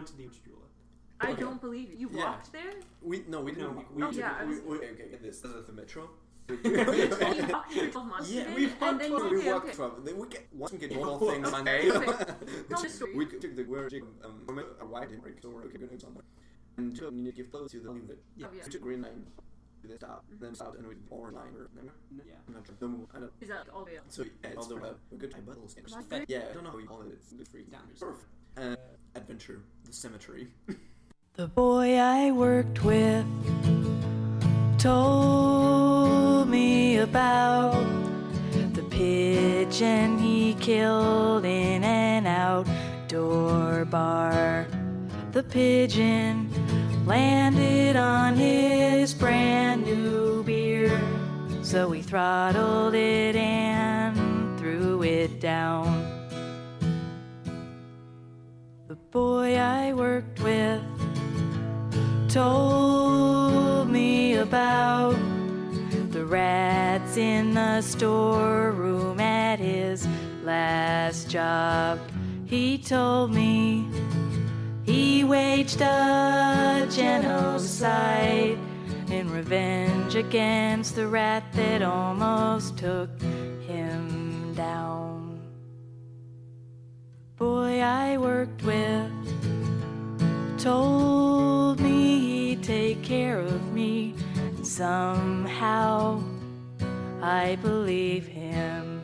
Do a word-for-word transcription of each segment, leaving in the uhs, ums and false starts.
went to the Jewel. I Okay. don't believe you. You Yeah. walked there? We no, we didn't. No, we, oh, we, yeah, I we, was- we, okay, okay, get this. This is the metro. You walked for twelve months Yeah, today, we and walked then for- you we okay, walked okay. from. Then we get once we get one more thing Monday. Okay. Tell the story. We took the word um we met a white break, so we're okay going somewhere. And so you need to give clothes to the leave it. Yeah. Oh, yeah. We took green line to the stop, then stopped and we did orange line or remember? Yeah. I'm not sure. Then we- I don't. Is that all the way up? So yeah, it's all the way up. We could try buttons. Blackberry? Yeah, I don't know how we call it. It's the free Downers. surf. Uh, adventure, the cemetery. The boy I worked with told me about the pigeon he killed in an outdoor bar. The pigeon landed on his brand new beer, so he throttled it and threw it down. The boy I worked with told me about the rats in the storeroom at his last job. He told me he waged a genocide in revenge against the rat that almost took him down. Boy I worked with told me he'd take care of me, and somehow I believe him.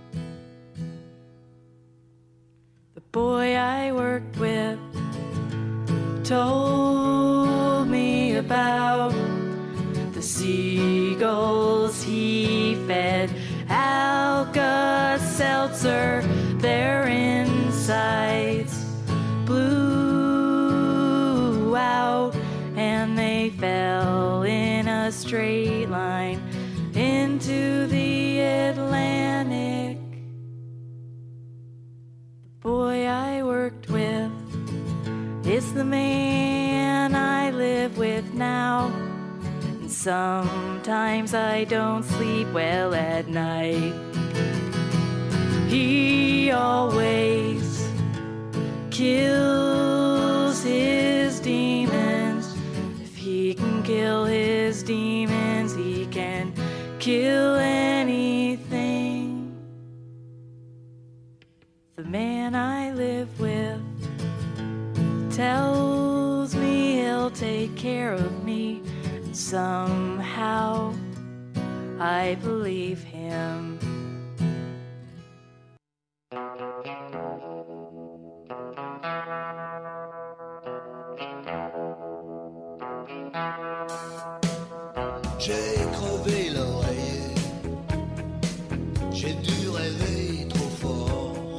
The boy I worked with told me about the seagulls he fed Alka-Seltzer. Their insides blew out and they fell in a straight line into the Atlantic. The boy I worked with is the man I live with now, and sometimes I don't sleep well at night. He always kills his demons. If he can kill his demons, he can kill anything. The man I live with tells me he'll take care of me, and somehow I believe him. J'ai crevé l'oreiller, j'ai dû rêver trop fort.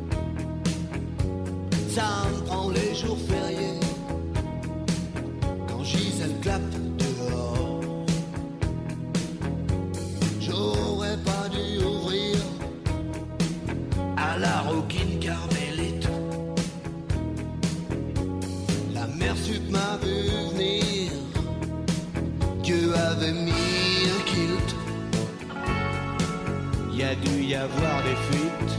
Ça me prend les jours fériés, quand Gisèle clappe dehors. J'aurais pas dû ouvrir à la roquine carmélite. La mère sup m'a vu venir, Dieu avait mis un kilt. Y a dû y avoir des fuites.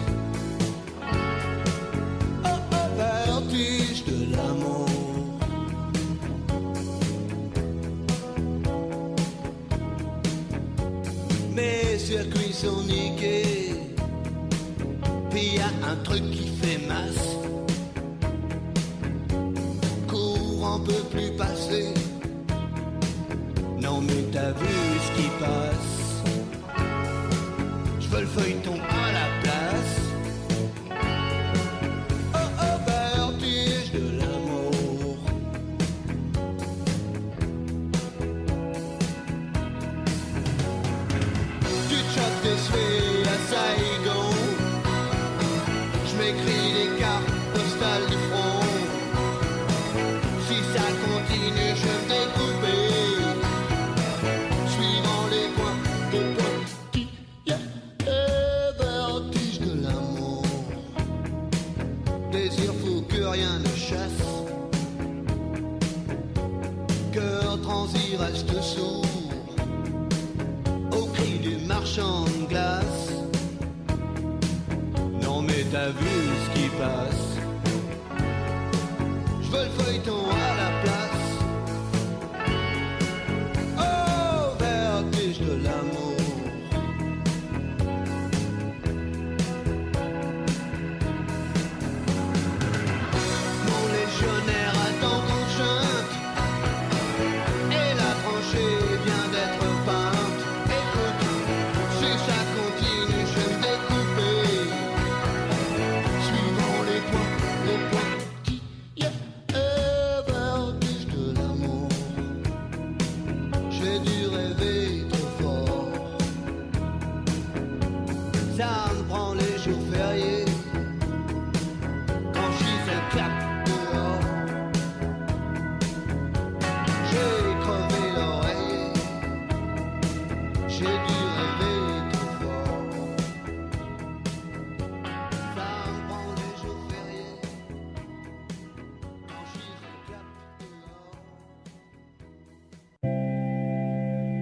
Oh oh, vertige de l'amour. Mes circuits sont niqués, puis y a un truc qui fait masse. Courant peut plus passer. Non mais t'as vu ce qui passe. Je veux le feuilleton à la place. Oh oh, vertige de l'amour. Tu te chopes des souhaits à Saigon. Je m'écris des cartes postales du front. Si ça continue, je vais découper. Suivant les points de pointillés, vertige de l'amour. Désir fou que rien ne chasse. Cœur transi reste sourd au cri du marchand de glace. Non mais t'as vu ce qui passe. Je veux le J'ai dû rêver trop fort. Ça me prend les jours fériés quand je suis un cap dehors. J'ai crevé l'oreiller. J'ai dû rêver trop fort. Ça me prend les jours fériés quand je suis un cap dehors.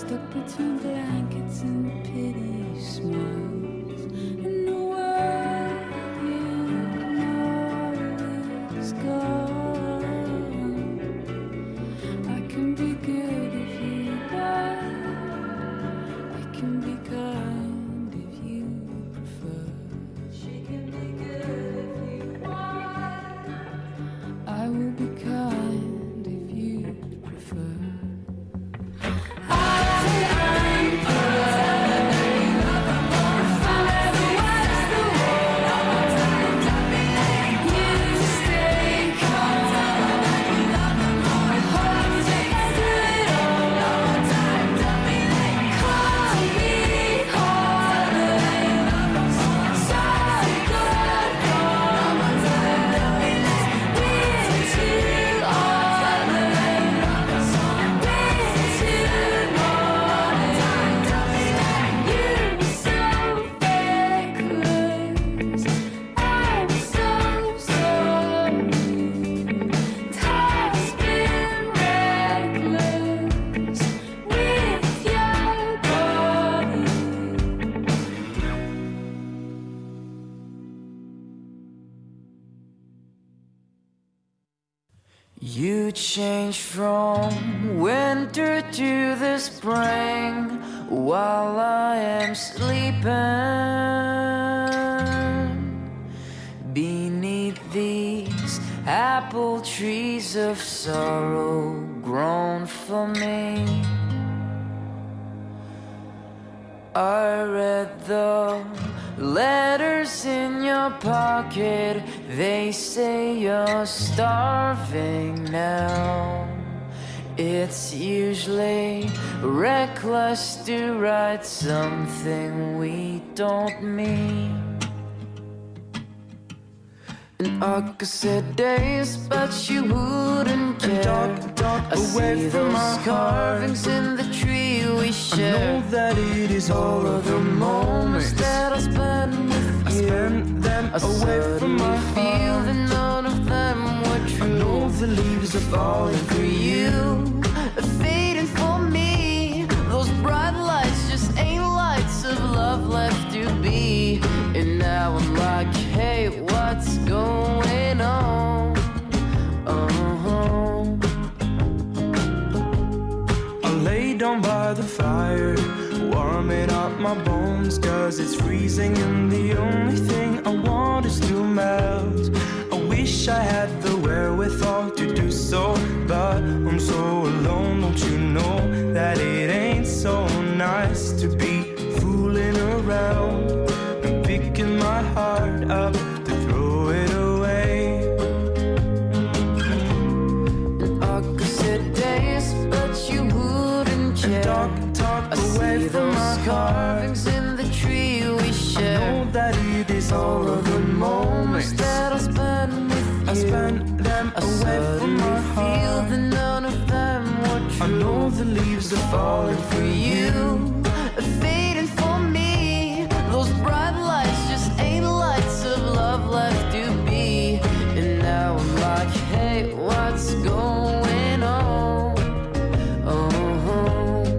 stuck between blankets and pity smiles. And the world you know is gone. I can be good if you want. I can be kind if you prefer. She can be good if you want. I will be kind if you prefer. You change from winter to the spring while I am sleeping beneath these apple trees of sorrow grown for me. I read the letters in your pocket. They say you're starving now. It's usually reckless to write something we don't mean. And I could say days, but you wouldn't care. Talk, talk I away see from those my carvings heart. in the tree we share. I know that it is all of the moments that I spend with I you. spend them I away from my feel that heart. none of them were true. I know the leaves are falling For you, fading for me. Those bright lights just ain't lights of love left to be. And now I'm like, hey, what's going on? Uh-huh. I lay down by the fire, warming up my bones, cause it's freezing and the only thing I want is to melt. I wish I had the wherewithal to do so, but I'm so alone. Don't you know that it ain't so nice to be fooling around and picking my heart up to throw it away? And I could sit days, but you wouldn't care. And talk, talk I away see from those my heart. carvings in the tree we I share. know that it is all of the moments that I spend with you. I spend them I away from my suddenly feel heart. that none of them were true. I know the leaves are falling For you, fading for me. Those bright lights just ain't lights of love left to be. And now I'm like, hey, what's going on? Uh-huh.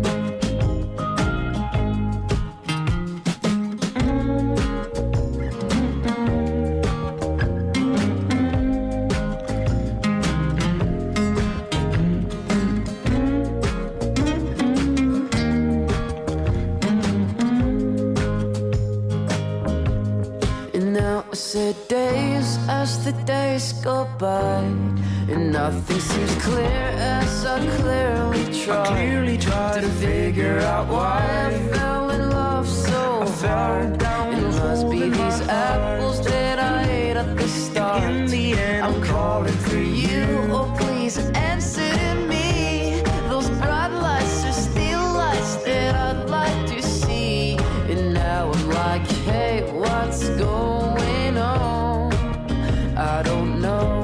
And now I said days as the days go by, and nothing seems clear as I clearly try. I clearly try to figure out why I fell in love so I fell hard. down It the must hole be in my these heart. apples that I ate at the start. In the end, I'm calling for you. Oh, please answer to me. Those bright lights are still lights that I'd like to see. And now I'm like, hey, what's going on? I don't know.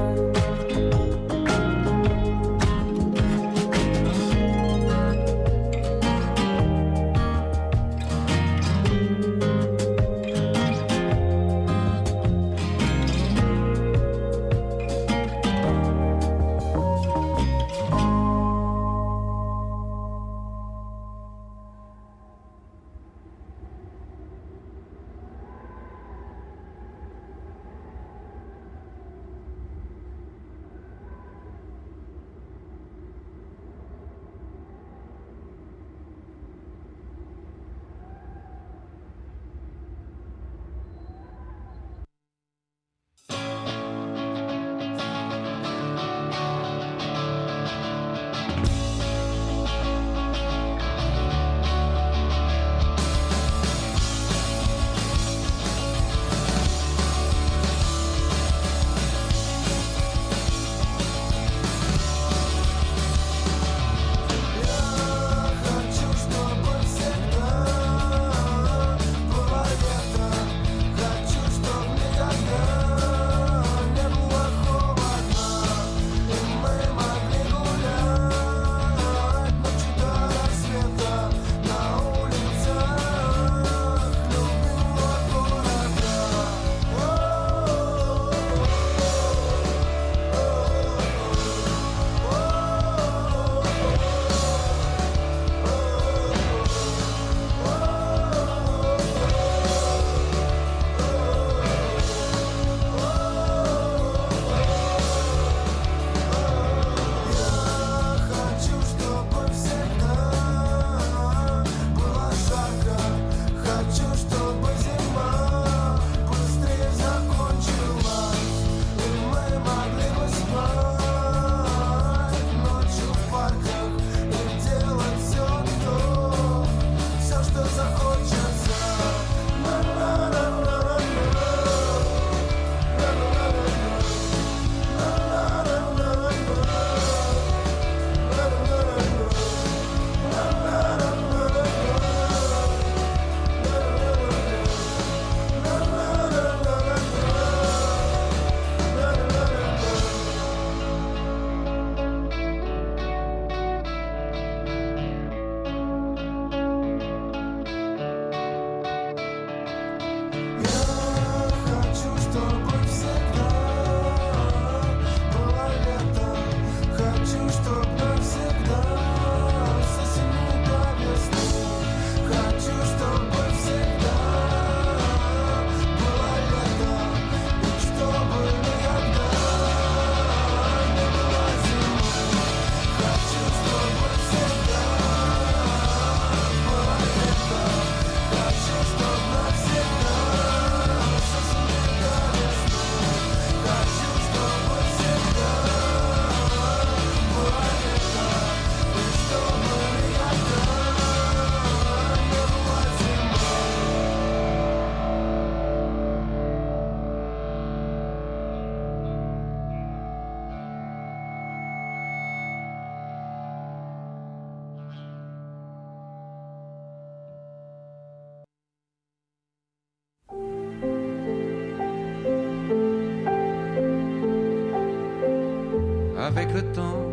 Avec le temps,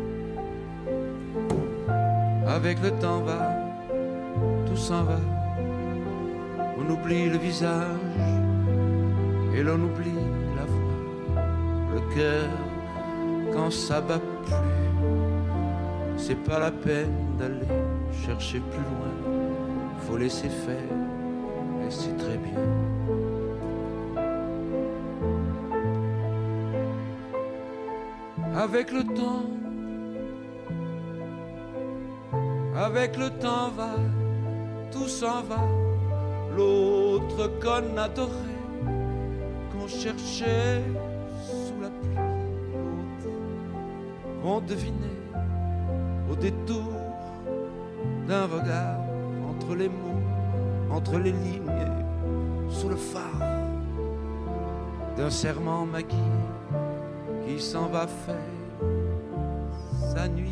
avec le temps va, tout s'en va. On oublie le visage et l'on oublie la voix. Le cœur, quand ça bat plus, c'est pas la peine d'aller chercher plus loin. Faut laisser faire et c'est très bien. Avec le temps, avec le temps va, tout s'en va. L'autre qu'on adorait, qu'on cherchait sous la pluie, l'autre qu'on devinait au détour d'un regard, entre les mots, entre les lignes, sous le phare d'un serment maquillé qui s'en va faire sa nuit.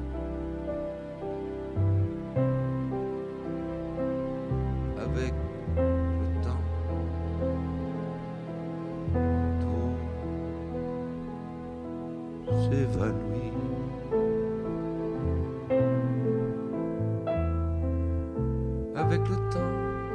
Avec le temps, tout s'évanouit. Avec le temps,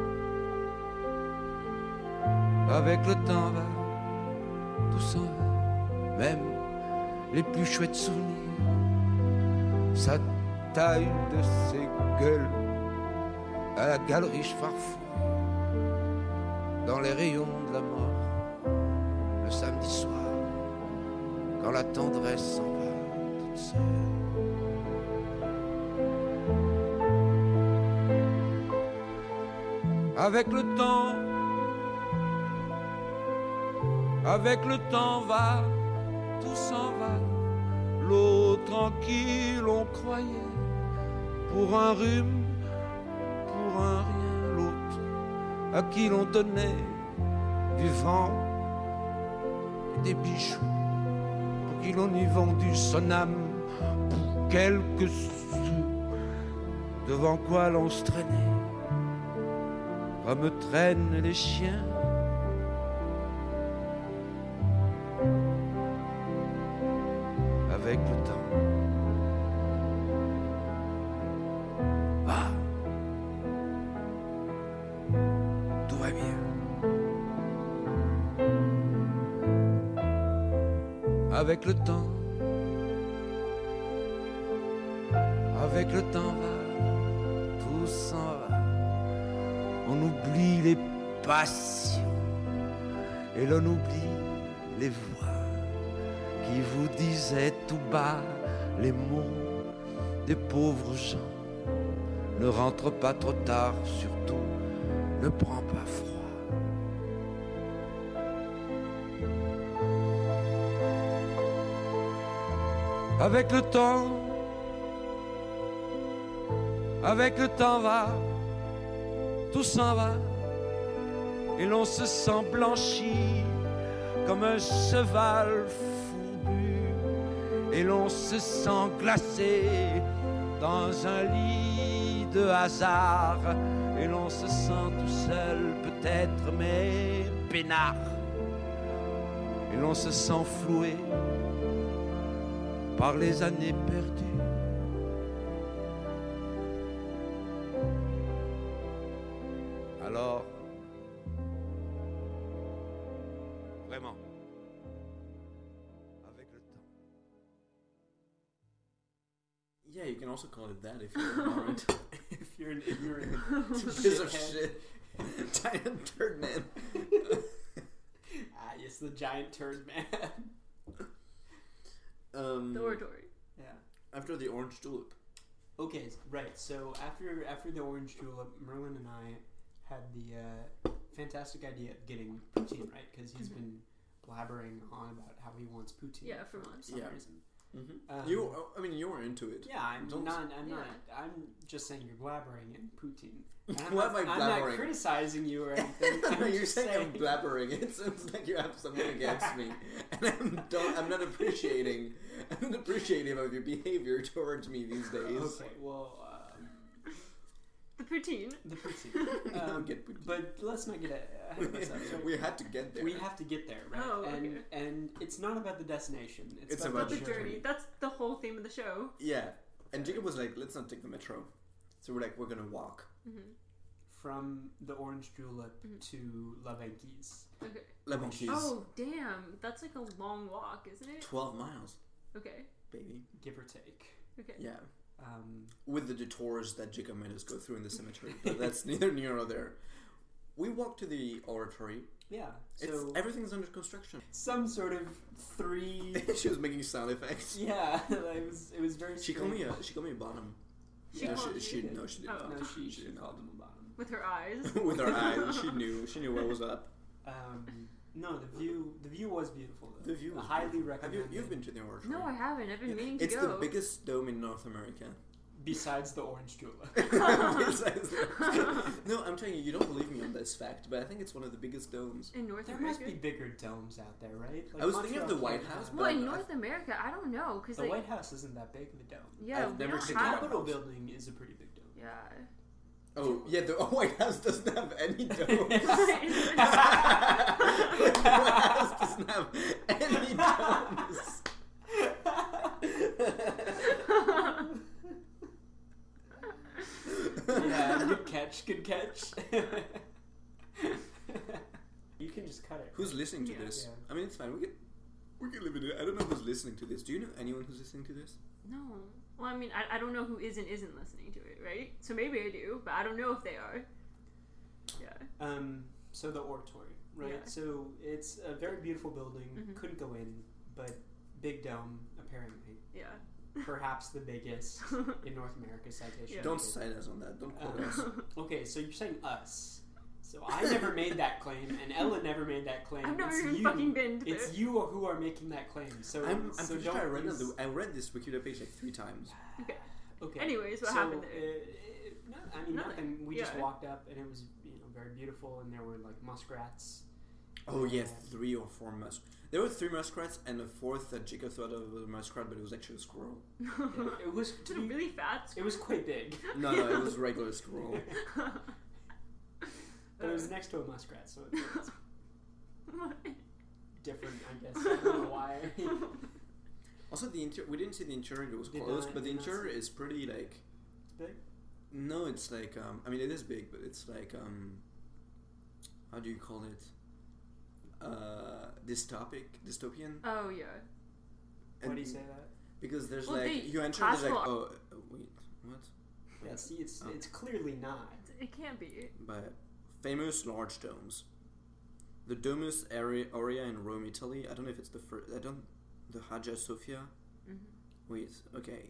avec le temps va, tout s'en va, même les plus chouettes souvenirs. Sa taille de ses gueules à la galerie Farfouille, dans les rayons de la mort, le samedi soir, quand la tendresse s'en va toute seule. Avec le temps, avec le temps va, tout s'en va. L'eau tranquille, on croyait, pour un rhume, pour un rien, l'autre à qui l'on donnait du vent et des bijoux, pour qui l'on y vendu son âme pour quelques sous, devant quoi l'on se traînait, comme traînent les chiens. Avec le temps, ah, tout va bien. Avec le temps, avec le temps va, tout s'en va. On oublie les passions et l'on oublie les voix qui vous disaient tout bas les mots des pauvres gens. Ne rentre pas trop tard, surtout ne prends pas froid. Avec le temps, avec le temps va, tout s'en va, et l'on se sent blanchi comme un cheval fourbu, et l'on se sent glacé dans un lit de hasard, et l'on se sent tout seul peut-être, mais peinard, et l'on se sent floué par les années perdues. Alors, vraiment, avec le temps. Yeah, you can also call it that if you're ignorant. If you're an ignorant Piece of shithead. shit. Giant turd man. Ah, yes, the giant turd man. Um, The oratory. Yeah. After the orange tulip. Okay, right. So after after the orange tulip, Merlin and I had the uh, fantastic idea of getting poutine, right? Because he's been blabbering on about how he wants poutine. Yeah, for for months. some Yeah. reason. Mm-hmm. Um, you, I mean, you were into it. Yeah, I'm Don't- not. I'm Yeah. not. I'm just saying you're blabbering in poutine. And I'm Why not, am I I'm not blabbering? criticizing you or anything. No, I'm you're just saying, I'm blabbering. It sounds like you have something against me, and I'm don't, I'm not appreciating. I'm not appreciative of your behavior towards me these days. Okay, well, um, The poutine poutine. The poutine. Um, Get poutine. But let's not get ahead of ourselves. Right? We had to get there. We have to get there, right? Oh, and okay. and it's not about the destination. It's, It's about, about the The journey. journey. That's the whole theme of the show. Yeah. And Jacob was like, let's not take the metro. So we're like, we're gonna walk. Mm-hmm. From the Orange Julep Mhm. to La Banquise. Okay. La Banquise. Oh, damn. That's like a long walk, isn't it? twelve miles, Okay. baby. Give or take. Okay. Yeah. Um, With the detours that Jacob made us go through in the cemetery. But that's neither near nor there. We walked to the oratory. yeah. It's, So everything's under construction. some sort of three. She was making sound effects. yeah, it was. It was very. She called me strange. a she called me a bottom. She no, called she, you? she no she did Oh. not. No, she she she did called not. him a bottom. With her eyes. With her eyes, she knew she knew what was up. Um, no, the view the view was beautiful. Though. The view was highly beautiful. recommend. Have you you've been to the oratory? No, I haven't. I've been Yeah. meaning to It's go. the biggest dome in North America. Besides the Orange Julep. Besides the- no, I'm telling you, you don't believe me on this fact, but I think it's one of the biggest domes. In North There America. must be bigger domes out there, right? Like I was thinking of the Montreal White can't House, have- Well, in but I- North America, I don't know because The like White House isn't that big of a dome. yeah, I've we never don't seen The the have. Capitol House. building is a pretty big dome. Yeah. Oh, yeah, the White House doesn't have any domes. The White House doesn't have any domes. Yeah, good catch, good catch. You can just cut it. Who's listening to Yeah. this? Yeah. I mean, it's fine. We can, we can live in it. I don't know who's listening to this. Do you know anyone who's listening to this? No. Well, I mean, I, I don't know who is and isn't listening to it, right? So maybe I do, but I don't know if they are. Yeah. Um, so the oratory, right? Yeah. So it's a very beautiful building. Mhm. Couldn't go in, but big dome apparently, Yeah. perhaps the biggest in North America. Citation. Yeah. Don't needed. cite us on that. Don't quote Um, us. Okay, so you're saying us. So I never made that claim, and Ella never made that claim. I've never it's even you. fucking been to It's there. you who are making that claim. So I'm, I'm so pretty don't sure I read, use- the, I read this Wikipedia page like three times. Okay. Okay. Anyways, what so, happened there? Uh, uh, no, I mean Nothing. nothing. We just Yeah. walked up, and it was you know very beautiful, and there were like muskrats. Oh, yeah, Uh, three or four mus. There were three muskrats, and the fourth that Jacob thought of was a muskrat, but it was actually a squirrel. It, it was It's a really fat. it was quite big, No, no, it was regular squirrel. but it was next to a muskrat, so it was different. I guess I don't know why. Also, the interior, we didn't see the interior, it was Did closed, not- but the did not interior see- is pretty, like, It's big. no, it's like, um, I mean, it is big, but it's like, um, how do you call it? Uh, dystopic, dystopian? Oh yeah. Why do you say that? Because there's Well, like, they- you enter, there's like, classical- oh, uh, wait, what? Yeah, see, it's Oh. it's clearly not. It can't be. But famous large domes. The Domus Aurea Aurea in Rome, Italy. I don't know if it's the first. I don't. The Hagia Sophia. Mhm. Wait. Okay.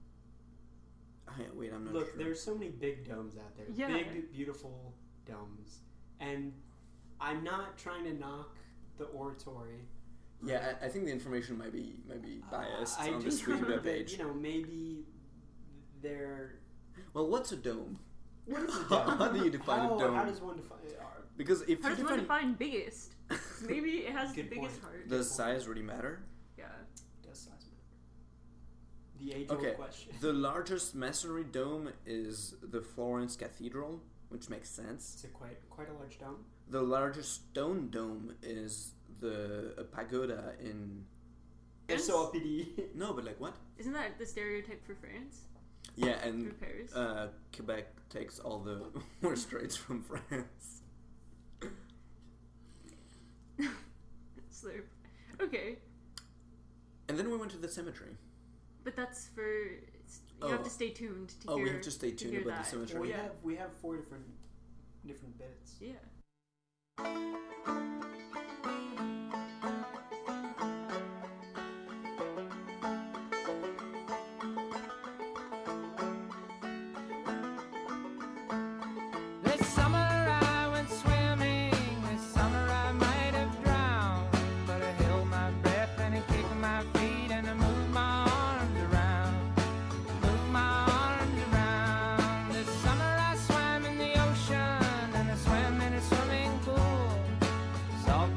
I, wait, I'm not Look, sure. there's so many big domes out there. Yeah. Big, beautiful domes, and I'm not trying to knock the oratory. Yeah, I, I think the information might be might be biased Uh, I on just this remember Wikipedia that, page. you know, maybe they're. Well, what's a dome? What is a How- dome? how do you define a how, dome? How does one define it? Are- Because if How you does one define define biggest? Maybe it has the Good biggest point. heart. does size really matter? Yeah. Does size matter? The age Okay, old question. the largest masonry dome is the Florence Cathedral, which makes sense. It's a quite quite a large dome. The largest stone dome is the a pagoda in. Yes. So P D. No, but like what? Isn't that the stereotype for France? Yeah, For and Paris? uh, Quebec takes all the worst traits from France. Slurp. Okay. And then we went to the cemetery. But that's for. It's, you Oh. have to stay tuned to Oh, we hear. have to stay tuned hear about the that. cemetery. we Yeah. have we have four different different bits. Yeah. This summer I went swimming. This summer I might have drowned, but I held my breath and I kicked my feet and I moved my arms around, moved my arms around. This summer I swam in the ocean and I swam in a swimming pool. Salt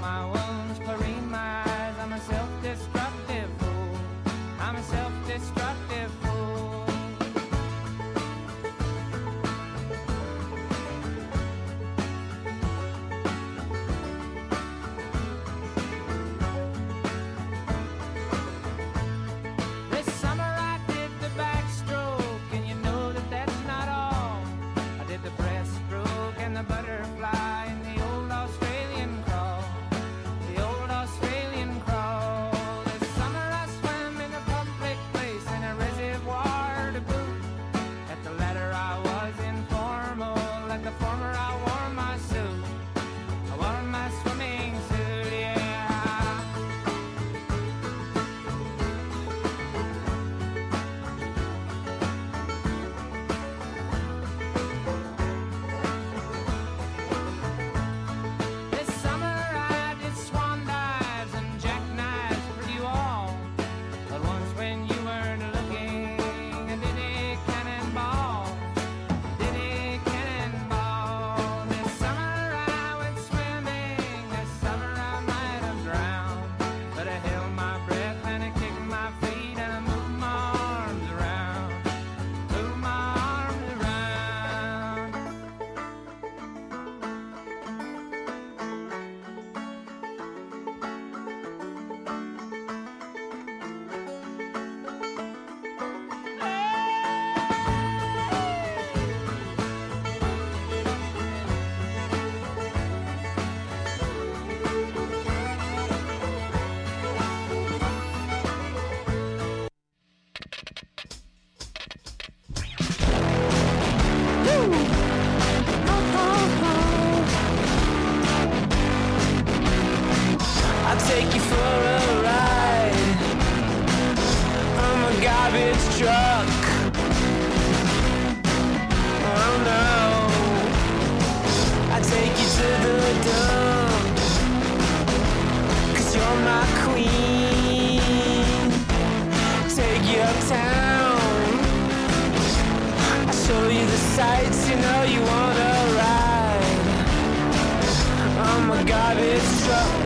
you wanna ride on my garbage truck.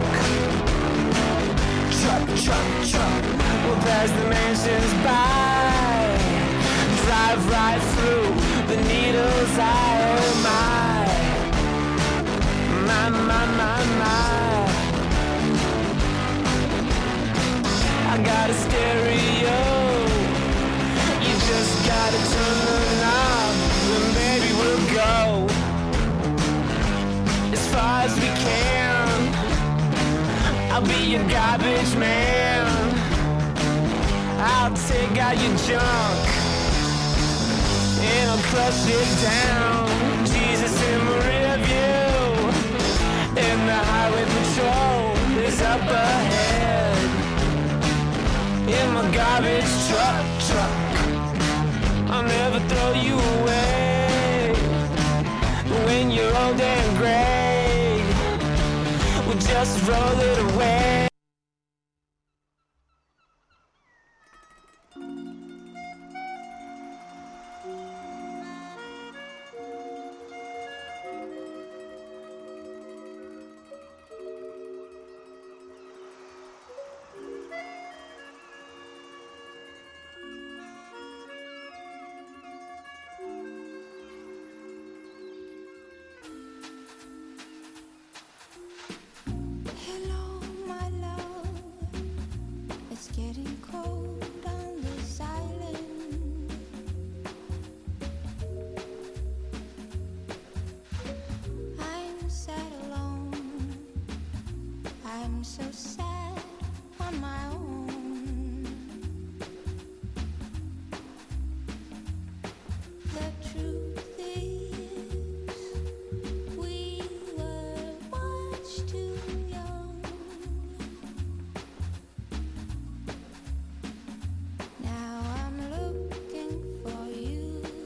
Truck, truck, truck. We'll pass the mansions by, drive right through the needle's eye. Oh my, my, my, my, my. I got a stereo. You just gotta turn the knob, and baby we'll go as far as we can. I'll be your garbage man. I'll take out your junk and I'll crush it down. Jesus in my rear view, and the highway patrol is up ahead. In my garbage truck, truck, I'll never throw you away. When you're old and gray, we'll just roll it away. Hello, my love. It's getting cold on this island. I'm sad alone. I'm so sad on my own. The truth is, we were much too young. Now I'm looking for you,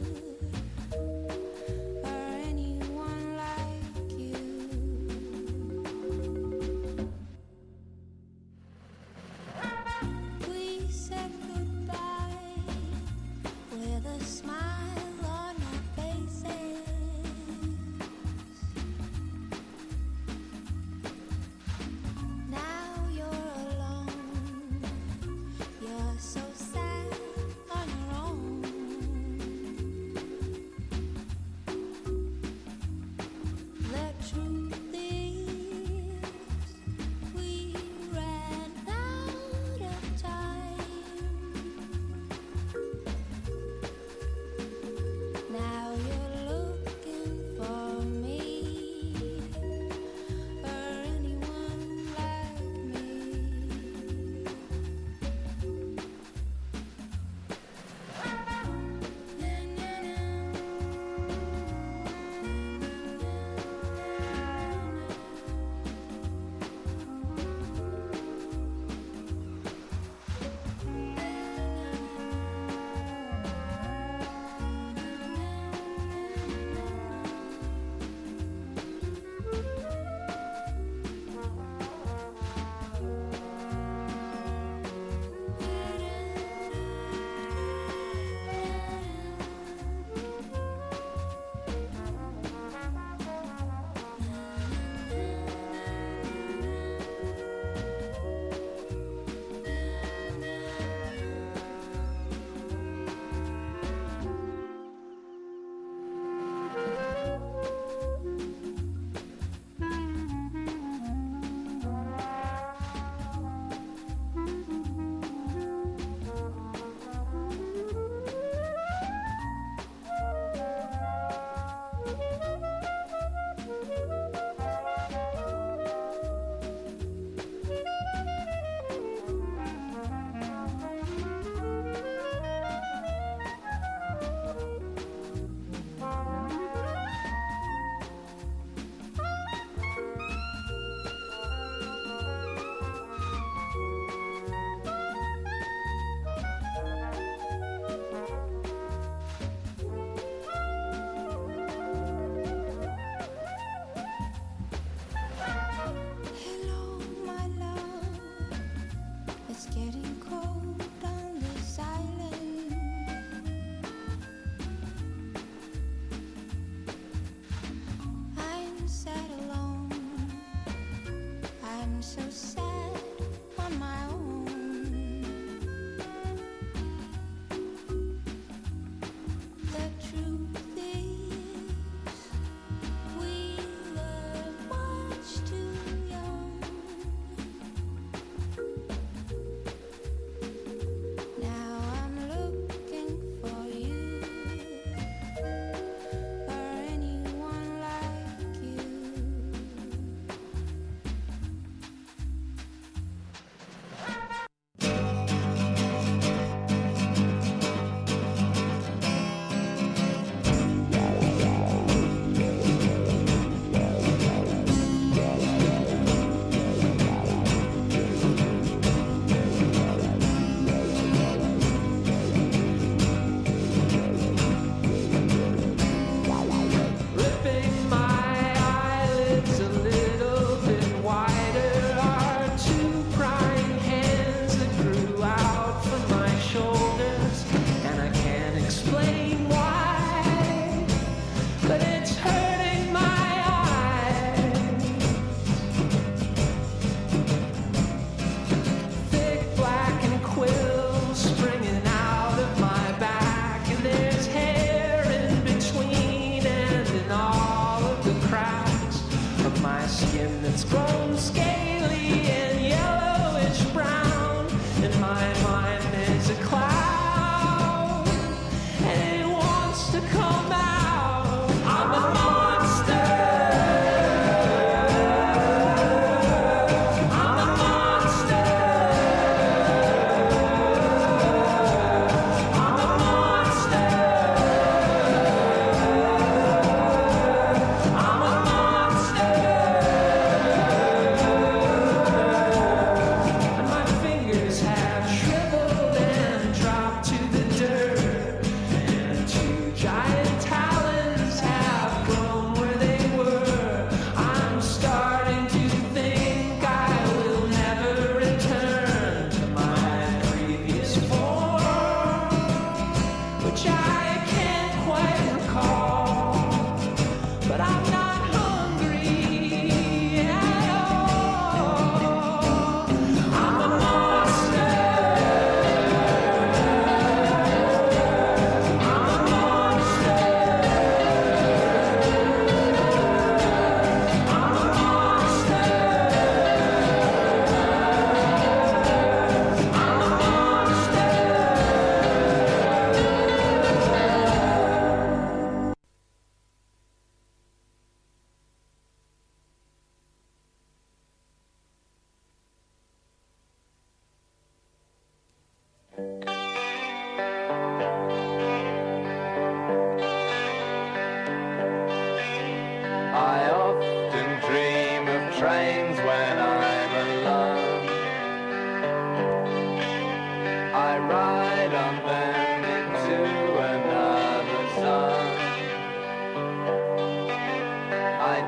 or anyone like you.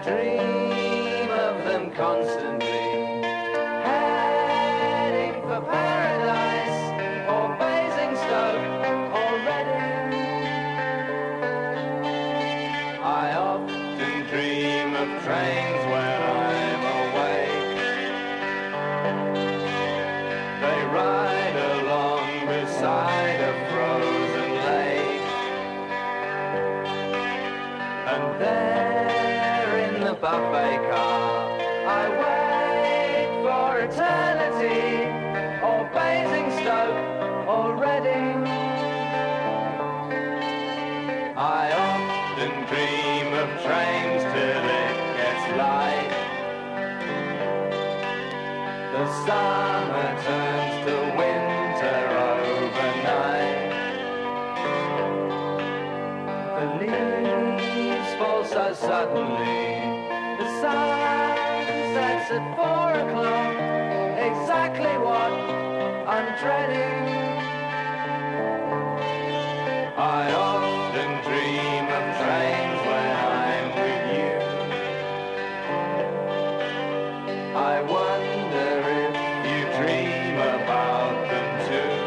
dream of them constantly, heading for paradise or Basingstoke or Reading. I often dream of trains when I'm awake. They ride along beside a frozen lake, and there in the buffet car I wait for eternity or Basingstoke or Reading. I often dream of trains till it gets light. The summer turns to winter overnight. The leaves fall so suddenly. The sun sets at four o'clock. Exactly what I'm dreading. I often dream of trains when I'm with you. I wonder if you dream about them too.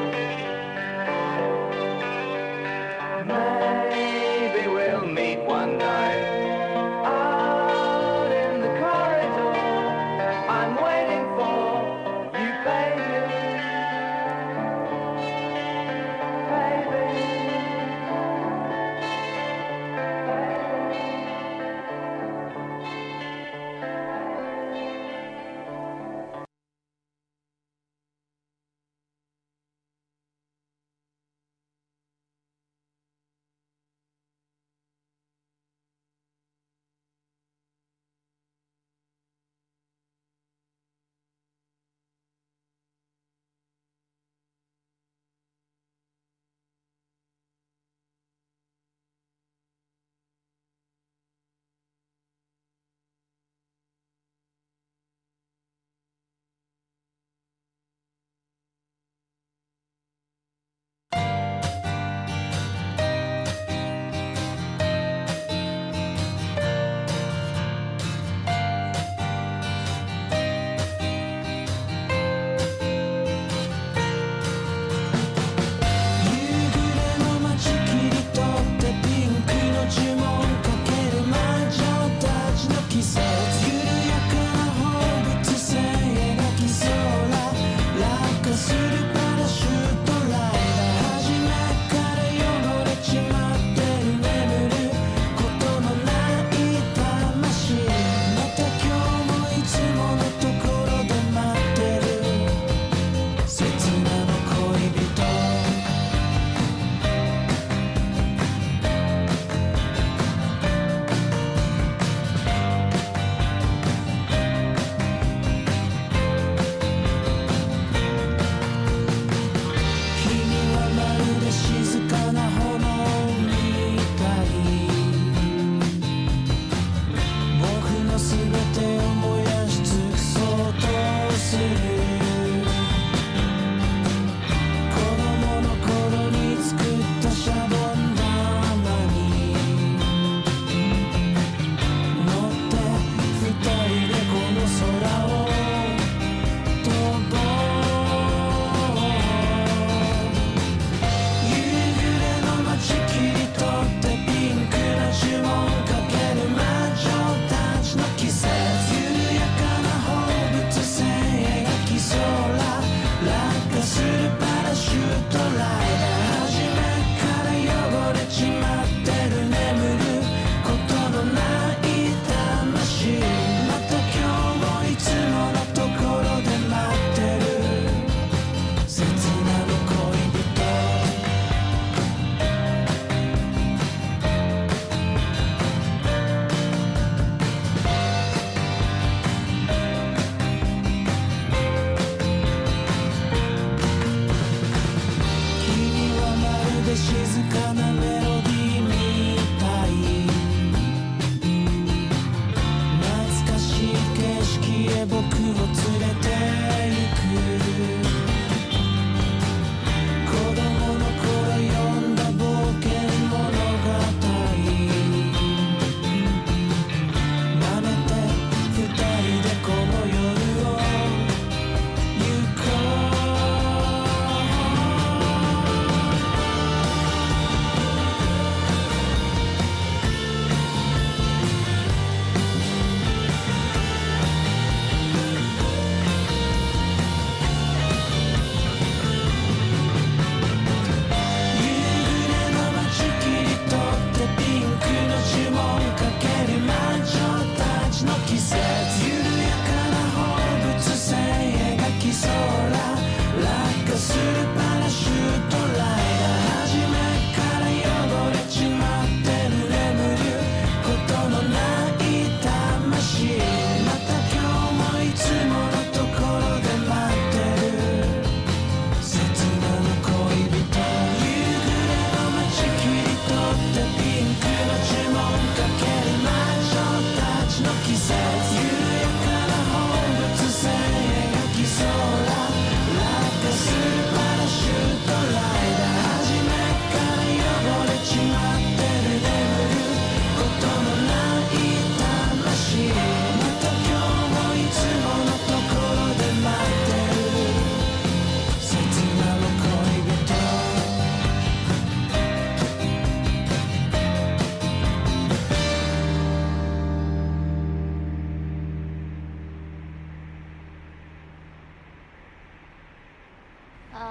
Maybe we'll meet one night out in the corridor. I'm waiting for you, baby. Baby.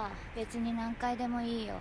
は別に何回でもいいよ。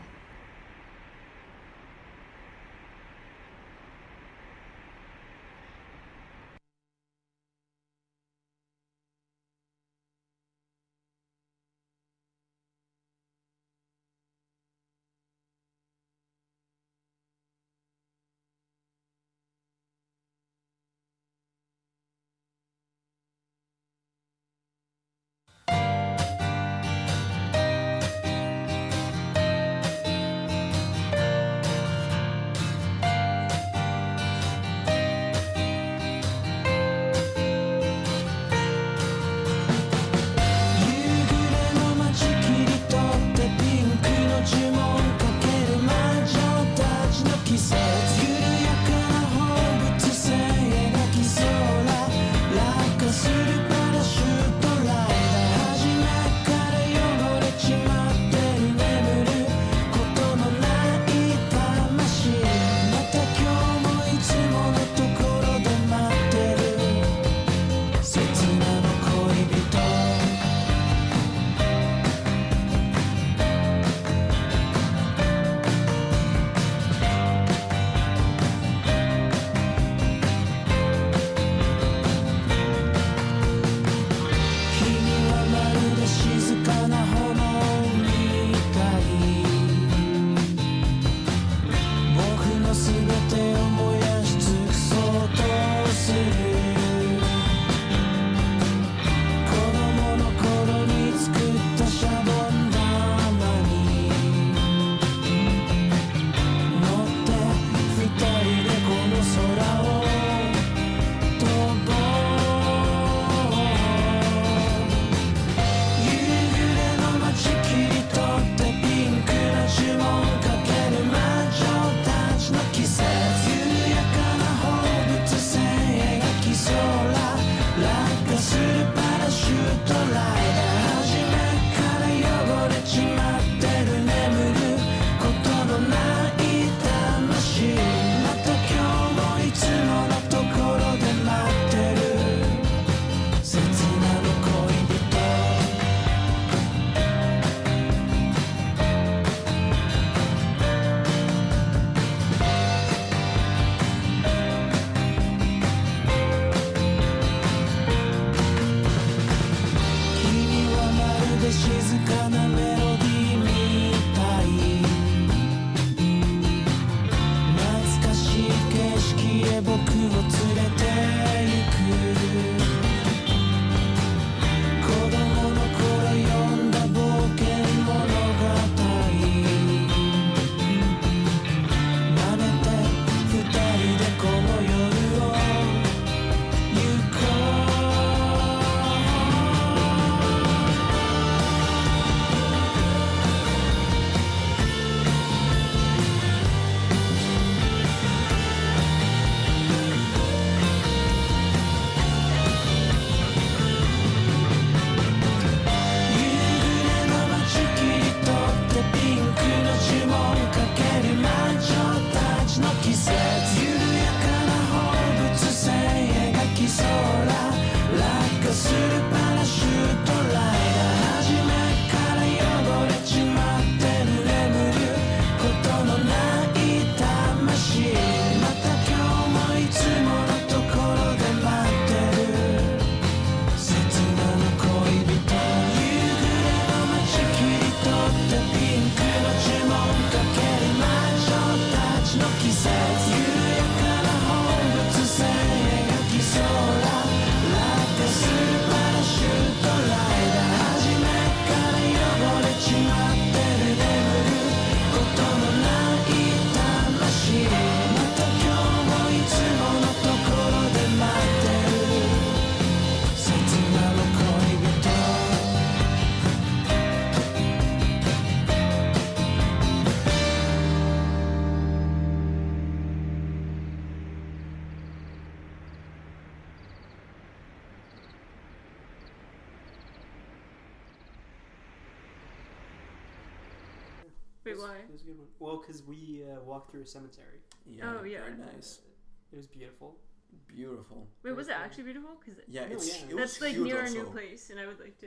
Wait, why? It was a good one. Well, because we uh, walked through a cemetery. Yeah, Oh, yeah. very nice. It was beautiful. Beautiful. Wait, was it actually beautiful? Cause Yeah, No, it's yeah. it that's was like huge near also. a new place, and I would like to.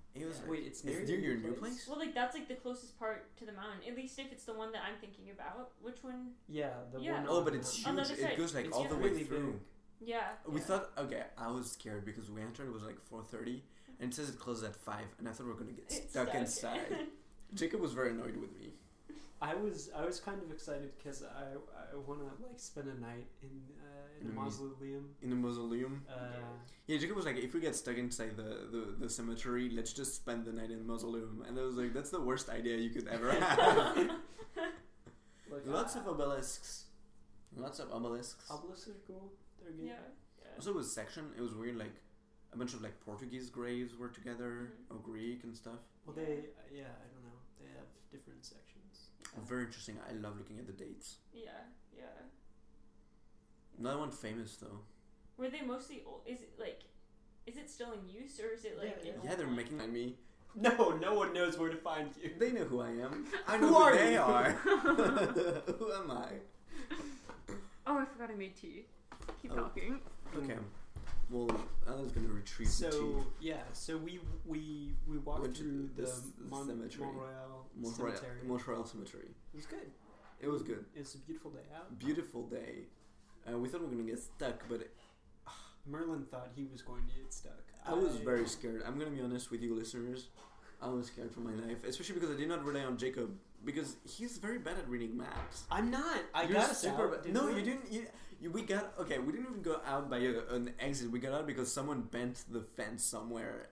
It was Wait, it's near near your your new place? place? Well, like that's like the closest part to the mountain. At least if it's the one that I'm thinking about. Which one? Yeah, the Yeah. one. Oh, on but the- it's On the huge. other It side. goes like It's all the really way through. big. Yeah. We yeah. thought, okay, I was scared because we entered, it was like four thirty, and it says it closes at five, and I thought we were going to get It's stuck, stuck. inside. Jacob was very annoyed with me. I was I was kind of excited because I I want to like spend a night in uh, in In a a muse- mausoleum. In the mausoleum. Uh, Yeah, Jacob was like, if we get stuck inside the, the, the cemetery, let's just spend the night in the mausoleum. And I was like, that's the worst idea you could ever have. like, Lots uh, of obelisks. Lots of obelisks. obelisks are cool. They're good. Yeah. yeah. Also, it was section. It was weird. Like a bunch of like Portuguese graves were together, Mhm. or Greek and stuff. Well, they yeah I don't know. They have different sections. Very interesting. I love looking at the dates. Yeah. Yeah. Another one famous though. Were they mostly old? Is it like? Is it still in use or is it like? Yeah, an Yeah, old they're one? making like me. No, no one knows where to find you. They know who I am. I Who know who, are they you? are. Who am I? Oh, I forgot I made tea. Keep Oh. talking. Okay. Well, I was gonna retrieve the tea. So yeah, so we we we walked Went to through the this Mont, cemetery. Mont Royal Mont Royal, cemetery. Mont Royal Cemetery. It was good. It was good. It was a beautiful day out. Beautiful day. Uh, we thought we were gonna get stuck, but it, Merlin thought he was going to get stuck. I was very scared. I'm gonna be honest with you, listeners. I was scared for my life, especially because I did not rely on Jacob because he's very bad at reading maps. I'm not. I You're got us super out, bad. didn't No, we? you didn't. You, you, we got okay. We didn't even go out by a, an exit. We got out because someone bent the fence somewhere.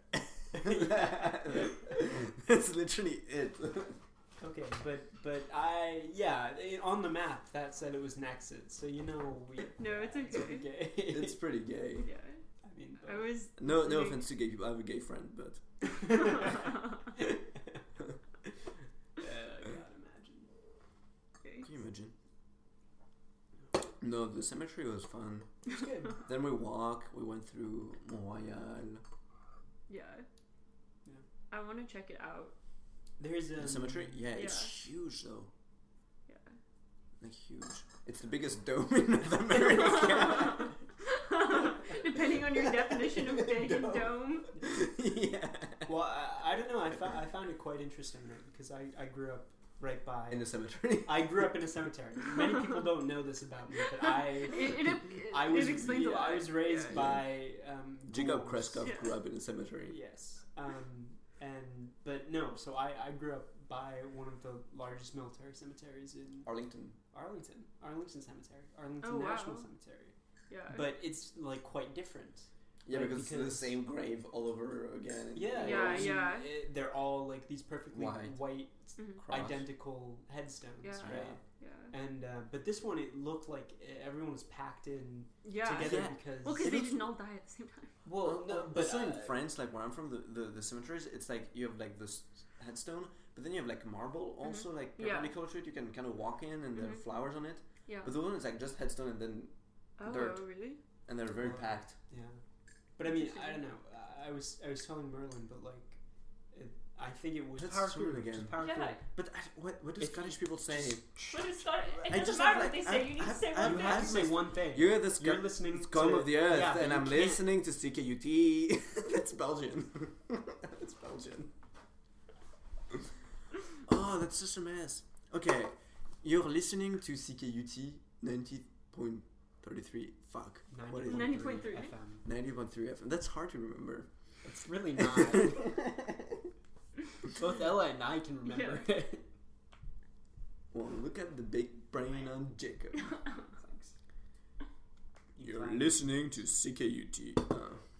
That's literally it. Okay, but but I yeah it, on the map that said it was an exit, so you know we. No, it's It's okay. pretty gay. It's pretty gay. Yeah. I mean, I was. No, no listening- offense to gay people. I have a gay friend, but yeah, I gotta imagine. Okay. can you imagine? No, the cemetery was fun. It's good. Then we walk. We went through Mont Royal. Yeah. Yeah. I want to check it out. There's a The cemetery? Yeah, it's yeah. huge though. Yeah. Like huge. It's the biggest dome in North America. Depending on your definition of big and Dome. dome. Yeah. Well, I, I don't know. I found I found it quite interesting right, because I, I grew up right by. In the cemetery. I grew up in a cemetery. Many people don't know this about me, but I It, it, it, I was it explains yeah, a lot. I was raised Yeah. by um, Jacob ghouls. Kreskov Yeah. grew up in a cemetery. Yes. Um, and but no, so I, I grew up by one of the largest military cemeteries in Arlington. Arlington. Arlington Cemetery. Arlington Oh, wow. National Cemetery. Yeah. But it's like quite different. Yeah, Like, because, it's the because- same grave all over again. Yeah. Yeah, and yeah. it- they're all like these perfectly White. white, Mhm. Cross. identical headstones, Yeah. right? Yeah. And uh, but this one, it looked like everyone was packed in Yeah. together Yeah. because Well, because It they looks- didn't all die at the same time. well, Well, no, but but also in uh, France, like where I'm from, the, the, the cemeteries, it's like you have like this headstone, but then you have like marble also like Yeah. perpendicular to it. You can kind of walk in and there are Mhm. flowers on it. Yeah. But the one is like just headstone and then Oh, dirt. really? and they're very Oh. packed. Yeah, but I mean, I Interesting. don't know. I was I was telling Merlin, but like, it, I think it was Let's power do through it again. Just power Yeah. through. But I, what what do If Scottish you people say? But it's not. It I doesn't just matter have, what they like, say. I- you need I- to say I- one I You have thing. to say one thing. You're the You're Sc- listening scum to- of the earth, yeah, but and you I'm can't- listening to C K U T. That's Belgian. That's Belgian. Oh, that's such a mess. Okay, you're listening to C K U T ninety point three three. Fuck. What is it? ninety point three. F M. ninety point three F M. That's hard to remember. It's really not. Both Ella and I can remember it. Well, look at the big brain on Jacob. You You're find- listening to C K U T. Uh,